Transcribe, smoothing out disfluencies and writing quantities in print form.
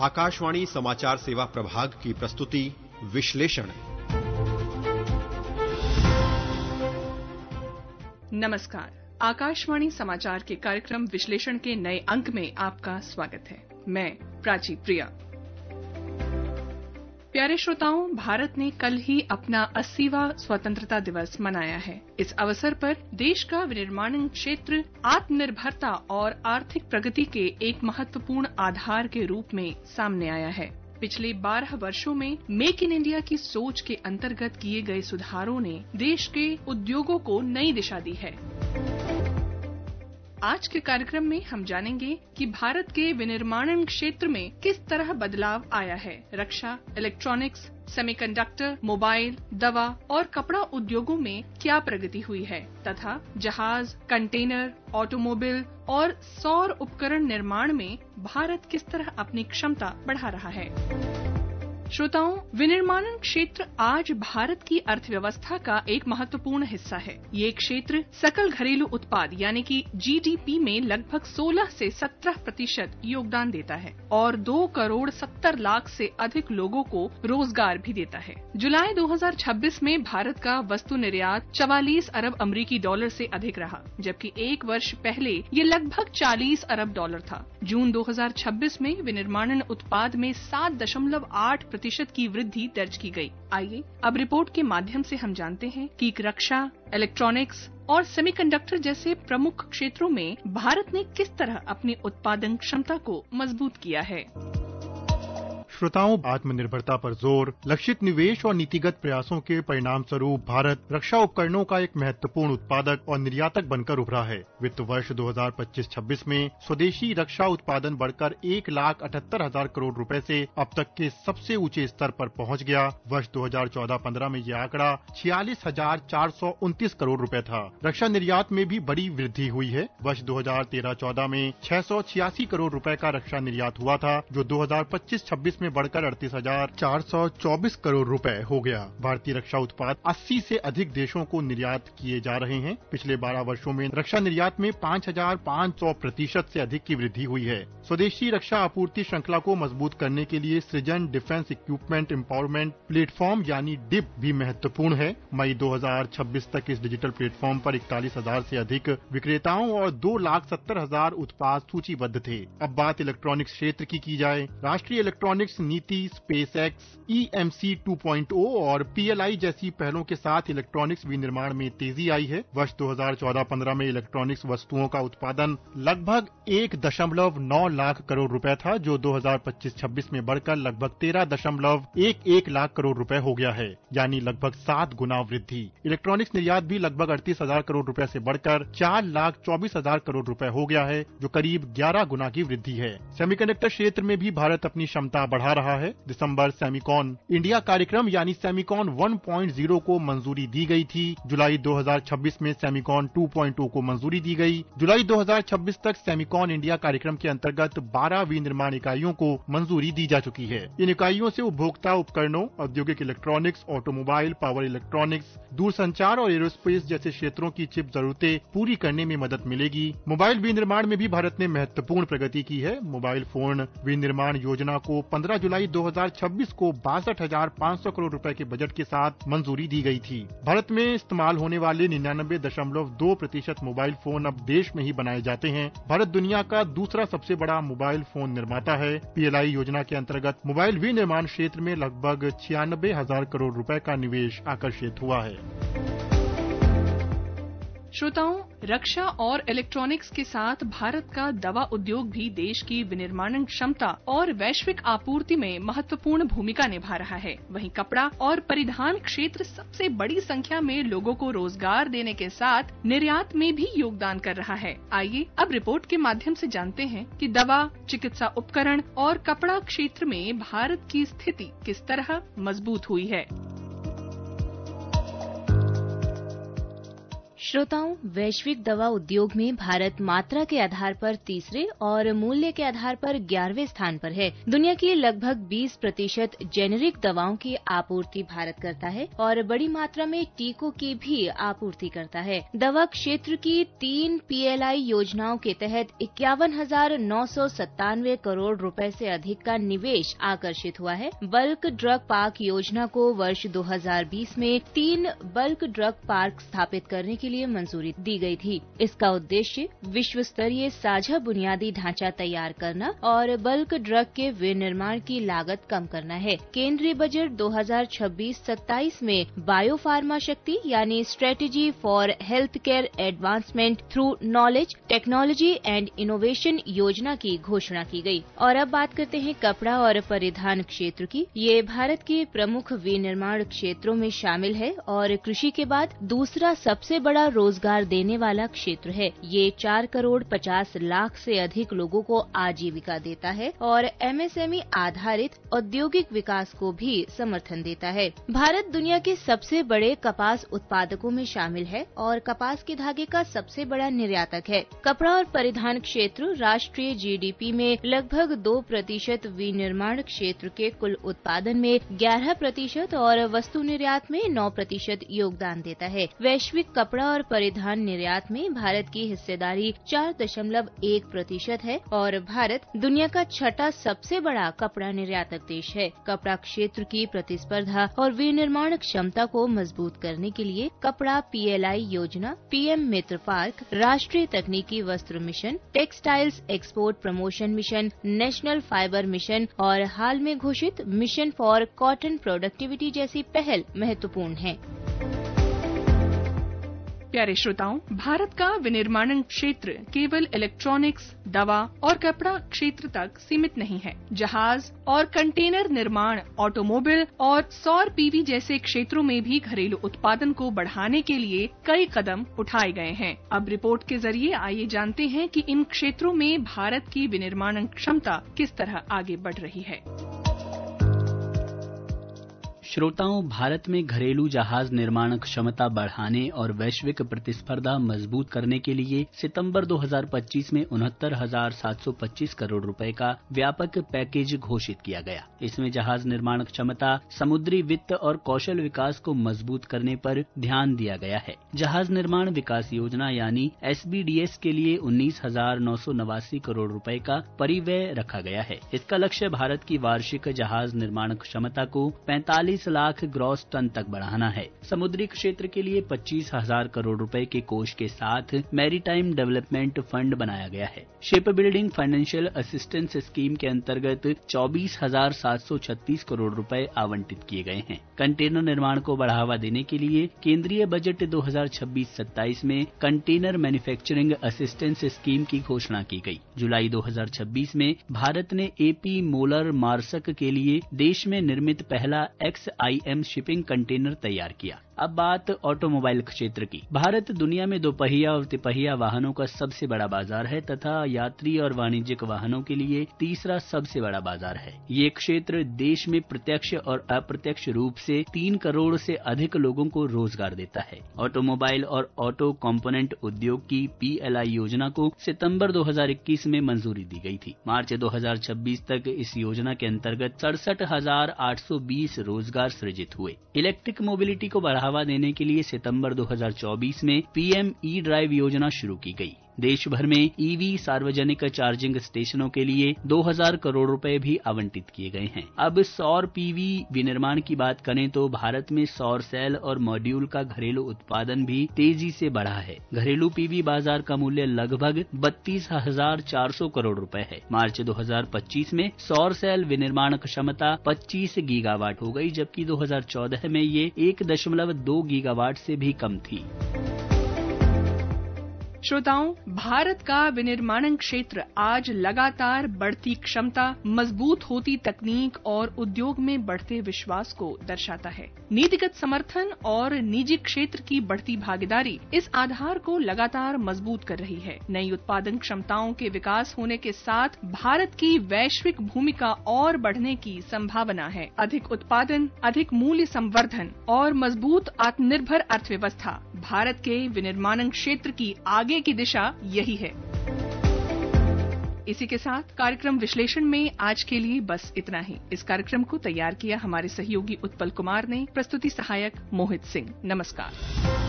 आकाशवाणी समाचार सेवा प्रभाग की प्रस्तुति विश्लेषण। नमस्कार, आकाशवाणी समाचार के कार्यक्रम विश्लेषण के नए अंक में आपका स्वागत है। मैं प्राची प्रिया। प्यारे श्रोताओं, भारत ने कल ही अपना 80वां स्वतंत्रता दिवस मनाया है। इस अवसर पर देश का विनिर्माण क्षेत्र आत्मनिर्भरता और आर्थिक प्रगति के एक महत्वपूर्ण आधार के रूप में सामने आया है। पिछले 12 वर्षों में मेक इन इंडिया की सोच के अंतर्गत किए गए सुधारों ने देश के उद्योगों को नई दिशा दी है। आज के कार्यक्रम में हम जानेंगे कि भारत के विनिर्माण क्षेत्र में किस तरह बदलाव आया है। रक्षा, इलेक्ट्रॉनिक्स, सेमीकंडक्टर, मोबाइल, दवा और कपड़ा उद्योगों में क्या प्रगति हुई है तथा जहाज, कंटेनर, ऑटोमोबाइल और सौर उपकरण निर्माण में भारत किस तरह अपनी क्षमता बढ़ा रहा है। श्रोताओं, विनिर्माण क्षेत्र आज भारत की अर्थव्यवस्था का एक महत्वपूर्ण हिस्सा है। ये क्षेत्र सकल घरेलू उत्पाद यानी कि जीडीपी में लगभग 16 से 17% योगदान देता है और 2 करोड़ 70 लाख से अधिक लोगों को रोजगार भी देता है। जुलाई 2026 में भारत का वस्तु निर्यात 44 अरब अमेरिकी डॉलर से अधिक रहा, जबकि एक वर्ष पहले ये लगभग 40 अरब डॉलर था। जून 2026 में विनिर्माण उत्पाद में 7.8% की वृद्धि दर्ज की गई। आइए अब रिपोर्ट के माध्यम से हम जानते हैं कि रक्षा, इलेक्ट्रॉनिक्स और सेमीकंडक्टर जैसे प्रमुख क्षेत्रों में भारत ने किस तरह अपनी उत्पादन क्षमता को मजबूत किया है। श्रोताओं, आत्मनिर्भरता पर जोर, लक्षित निवेश और नीतिगत प्रयासों के परिणाम स्वरूप भारत रक्षा उपकरणों का एक महत्वपूर्ण उत्पादक और निर्यातक बनकर उभरा है। वित्त वर्ष 2025-26 में स्वदेशी रक्षा उत्पादन बढ़कर 1,78,000 करोड़ रुपए से अब तक के सबसे ऊंचे स्तर पर पहुंच गया। वर्ष 2014-15 में यह आंकड़ा 46,429 करोड़ रुपए था। रक्षा निर्यात में भी बड़ी वृद्धि हुई है। वर्ष 2013-14 में 686 करोड़ रुपए का रक्षा निर्यात हुआ था, जो 2025-26 में बढ़कर 38,424 करोड़ रुपए हो गया। भारतीय रक्षा उत्पाद 80 से अधिक देशों को निर्यात किए जा रहे हैं। पिछले 12 वर्षों में रक्षा निर्यात में 5,500% से अधिक की वृद्धि हुई है। स्वदेशी रक्षा आपूर्ति श्रृंखला को मजबूत करने के लिए सृजन डिफेंस इक्विपमेंट एम्पावरमेंट प्लेटफॉर्म यानी डिप भी महत्वपूर्ण है। मई 2026 तक इस डिजिटल प्लेटफॉर्म पर 41,000 से अधिक विक्रेताओं और 2,70,000 उत्पाद सूचीबद्ध थे। अब बात इलेक्ट्रॉनिक्स क्षेत्र की जाए। राष्ट्रीय इलेक्ट्रॉनिक्स नीति, स्पेसएक्स, EMC 2.0 और PLI जैसी पहलों के साथ इलेक्ट्रॉनिक्स विनिर्माण में तेजी आई है। वर्ष 2014-15 में इलेक्ट्रॉनिक्स वस्तुओं का उत्पादन लगभग 1.9 लाख करोड़ रुपए था, जो 2025-26 में बढ़कर लगभग 13.11 लाख करोड़ रुपए हो गया है, यानी लगभग 7 गुना वृद्धि। इलेक्ट्रॉनिक्स निर्यात भी लगभग 38,000 करोड़ रुपए से बढ़कर 4,24,000 करोड़ रुपए हो गया है, जो करीब 11 गुना की वृद्धि है। सेमीकंडक्टर क्षेत्र में भी भारत अपनी क्षमता बढ़ा रहा है। दिसंबर सेमिकॉन इंडिया कार्यक्रम यानी सेमिकॉन 1.0 को मंजूरी दी गई थी। जुलाई 2026 में सेमिकॉन 2.0 को मंजूरी दी गई। जुलाई 2026 तक सेमिकॉन इंडिया कार्यक्रम के अंतर्गत 12 विनिर्माण इकाइयों को मंजूरी दी जा चुकी है। इन इकाइयों से उपभोक्ता उपकरणों, औद्योगिक इलेक्ट्रॉनिक्स, ऑटोमोबाइल, पावर इलेक्ट्रॉनिक्स, दूरसंचार और एरोस्पेस जैसे क्षेत्रों की चिप जरूरतें पूरी करने में मदद मिलेगी। मोबाइल विनिर्माण में भी भारत ने महत्वपूर्ण प्रगति की है। मोबाइल फोन विनिर्माण योजना को 15 जुलाई 2026 को 62,500 करोड़ रुपए के बजट के साथ मंजूरी दी गई थी। भारत में इस्तेमाल होने वाले 99.2% मोबाइल फोन अब देश में ही बनाए जाते हैं। भारत दुनिया का दूसरा सबसे बड़ा मोबाइल फोन निर्माता है। PLI योजना के अंतर्गत मोबाइल विनिर्माण क्षेत्र में लगभग 96,000 करोड़ रुपए का निवेश आकर्षित हुआ है। श्रोताओं, रक्षा और इलेक्ट्रॉनिक्स के साथ भारत का दवा उद्योग भी देश की विनिर्माण क्षमता और वैश्विक आपूर्ति में महत्वपूर्ण भूमिका निभा रहा है। वहीं कपड़ा और परिधान क्षेत्र सबसे बड़ी संख्या में लोगों को रोजगार देने के साथ निर्यात में भी योगदान कर रहा है। आइए अब रिपोर्ट के माध्यम से जानते हैं कि दवा, चिकित्सा उपकरण और कपड़ा क्षेत्र में भारत की स्थिति किस तरह मजबूत हुई है। श्रोताओं, वैश्विक दवा उद्योग में भारत मात्रा के आधार पर तीसरे और मूल्य के आधार पर 11वें स्थान पर है। दुनिया की लगभग 20% जेनेरिक दवाओं की आपूर्ति भारत करता है और बड़ी मात्रा में टीकों की भी आपूर्ति करता है। दवा क्षेत्र की 3 PLI योजनाओं के तहत 51,997 करोड़ रुपए से अधिक का निवेश आकर्षित हुआ है। बल्क ड्रग पार्क योजना को वर्ष 2020 में 3 बल्क ड्रग पार्क स्थापित करने के लिए मंजूरी दी गई थी। इसका उद्देश्य विश्व स्तरीय साझा बुनियादी ढांचा तैयार करना और बल्क ड्रग के विनिर्माण की लागत कम करना है। केंद्रीय बजट 2026-27 में बायोफार्मा शक्ति यानी strategy for health care advancement through knowledge, technology and innovation योजना की घोषणा की गई। और अब बात करते हैं कपड़ा और परिधान क्षेत्र की। ये भारत के प्रमुख विनिर्माण क्षेत्रों में शामिल है और कृषि के बाद दूसरा सबसे बड़ा रोजगार देने वाला क्षेत्र है। ये 4 करोड़ 50 लाख से अधिक लोगों को आजीविका देता है और MSME आधारित औद्योगिक विकास को भी समर्थन देता है। भारत दुनिया के सबसे बड़े कपास उत्पादकों में शामिल है और कपास के धागे का सबसे बड़ा निर्यातक है। कपड़ा और परिधान क्षेत्र राष्ट्रीय GDP में लगभग 2% विनिर्माण क्षेत्र के कुल उत्पादन में 11% और वस्तु निर्यात में 9% योगदान देता है। वैश्विक कपड़ा और परिधान निर्यात में भारत की हिस्सेदारी 4.1% है और भारत दुनिया का छठा सबसे बड़ा कपड़ा निर्यातक देश है। कपड़ा क्षेत्र की प्रतिस्पर्धा और विनिर्माण क्षमता को मजबूत करने के लिए कपड़ा PLI योजना, PM मित्र पार्क, राष्ट्रीय तकनीकी वस्त्र मिशन, textiles export promotion mission, national fibre mission और हाल में घोषित मिशन फॉर कॉटन प्रोडक्टिविटी जैसी पहल महत्वपूर्ण है। प्यारे श्रोताओं, भारत का विनिर्माण क्षेत्र केवल इलेक्ट्रॉनिक्स, दवा और कपड़ा क्षेत्र तक सीमित नहीं है। जहाज और कंटेनर निर्माण, ऑटोमोबाइल और सौर PV जैसे क्षेत्रों में भी घरेलू उत्पादन को बढ़ाने के लिए कई कदम उठाए गए हैं। अब रिपोर्ट के जरिए आइए जानते हैं कि इन क्षेत्रों में भारत की विनिर्माण क्षमता किस तरह आगे बढ़ रही है। श्रोताओं, भारत में घरेलू जहाज निर्माण क्षमता बढ़ाने और वैश्विक प्रतिस्पर्धा मजबूत करने के लिए सितंबर 2025 में 69,725 करोड़ रुपए का व्यापक पैकेज घोषित किया गया। इसमें जहाज निर्माण क्षमता, समुद्री वित्त और कौशल विकास को मजबूत करने पर ध्यान दिया गया है। जहाज निर्माण विकास योजना यानी SBDS के लिए 19,989 करोड़ रुपए का परिव्यय रखा गया है। इसका लक्ष्य भारत की वार्षिक जहाज निर्माण क्षमता को 45 लाख ग्रॉस टन तक बढ़ाना है। समुद्री क्षेत्र के लिए 25,000 करोड़ रुपए के कोष के साथ मैरीटाइम डेवलपमेंट फंड बनाया गया है। Shipbuilding financial assistance scheme के अंतर्गत 24,736 करोड़ रुपए आवंटित किए गए हैं। कंटेनर निर्माण को बढ़ावा देने के लिए केंद्रीय बजट 2026-27 में कंटेनर मैन्युफैक्चरिंग असिस्टेंस स्कीम की घोषणा की गई। जुलाई 2026 में भारत ने AP मोलर मार्सक के लिए देश में निर्मित पहला XIM शिपिंग कंटेनर तैयार किया। अब बात ऑटोमोबाइल क्षेत्र की। भारत दुनिया में दोपहिया और तिपहिया वाहनों का सबसे बड़ा बाजार है तथा यात्री और वाणिज्यिक वाहनों के लिए तीसरा सबसे बड़ा बाजार है। ये क्षेत्र देश में प्रत्यक्ष और अप्रत्यक्ष रूप से 3 करोड़ से अधिक लोगों को रोजगार देता है। ऑटोमोबाइल और ऑटो कंपोनेंट उद्योग की PLI योजना को सितंबर 2021 में मंजूरी दी गई थी। मार्च 2026 तक इस योजना के अंतर्गत 67,820 रोजगार सृजित हुए। इलेक्ट्रिक मोबिलिटी को बढ़ावा देने के लिए सितंबर 2024 में PM E-ड्राइव योजना शुरू की गई। देश भर में EV सार्वजनिक चार्जिंग स्टेशनों के लिए 2,000 करोड़ रुपए भी आवंटित किए गए हैं। अब सौर PV विनिर्माण की बात करें तो भारत में सौर सेल और मॉड्यूल का घरेलू उत्पादन भी तेजी से बढ़ा है। घरेलू PV बाजार का मूल्य लगभग 32,400 करोड़ रुपए है। मार्च 2025 में सौर सेल विनिर्माण क्षमता 25 गीगावाट हो गई, जबकि 2014 में ये 1.2 गीगावाट से भी कम थी। श्रोताओं, भारत का विनिर्माण क्षेत्र आज लगातार बढ़ती क्षमता, मजबूत होती तकनीक और उद्योग में बढ़ते विश्वास को दर्शाता है। नीतिगत समर्थन और निजी क्षेत्र की बढ़ती भागीदारी इस आधार को लगातार मजबूत कर रही है। नई उत्पादन क्षमताओं के विकास होने के साथ भारत की वैश्विक भूमिका और बढ़ने की संभावना है। अधिक उत्पादन, अधिक मूल्य संवर्धन और मजबूत आत्मनिर्भर अर्थव्यवस्था भारत के विनिर्माण क्षेत्र की आगे की दिशा यही है। इसी के साथ कार्यक्रम विश्लेषण में आज के लिए बस इतना ही। इस कार्यक्रम को तैयार किया हमारे सहयोगी उत्पल कुमार ने, प्रस्तुति सहायक मोहित सिंह। नमस्कार।